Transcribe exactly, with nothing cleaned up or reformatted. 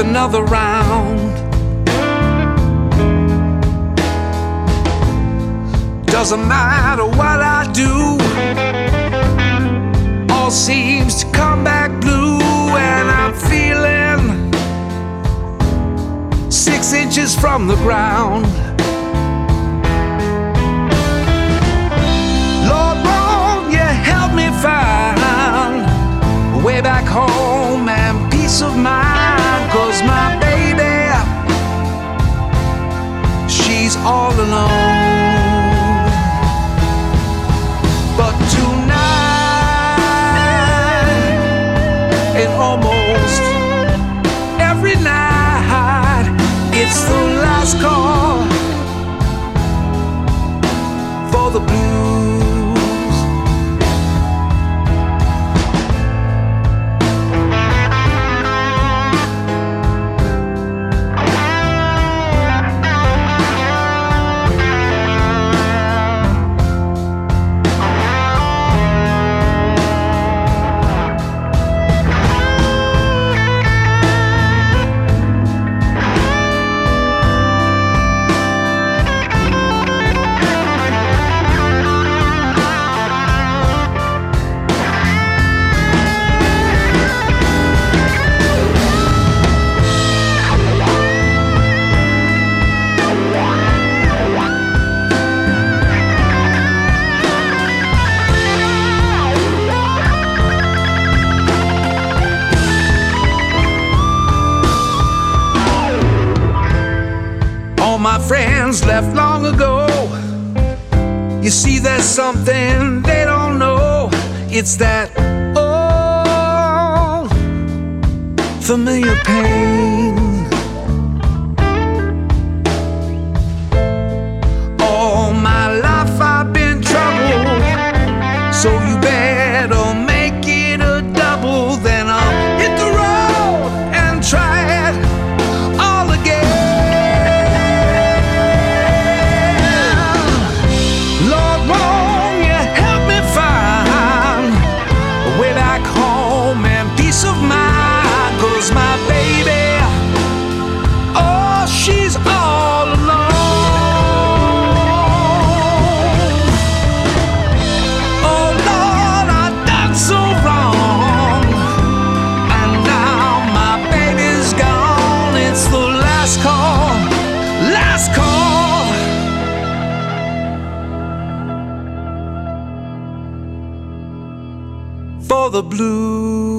another round. Doesn't matter what I do, all seems to come back blue, and I'm feeling six inches from the ground. Lord, won't you help me find a way back home and peace of mind? 'Cause my baby, she's all alone. But tonight, and almost every night, it's the last call for the blues. My friends left long ago. You see, there's something they don't know. It's that old familiar pain. All my life I've been troubled, so you better make it a double. Then I'll hit the road and try it all again. Of mine, 'cause my baby, oh, she's all alone. Oh Lord, I've done so wrong, and now my baby's gone. It's the last call, last call for the blues.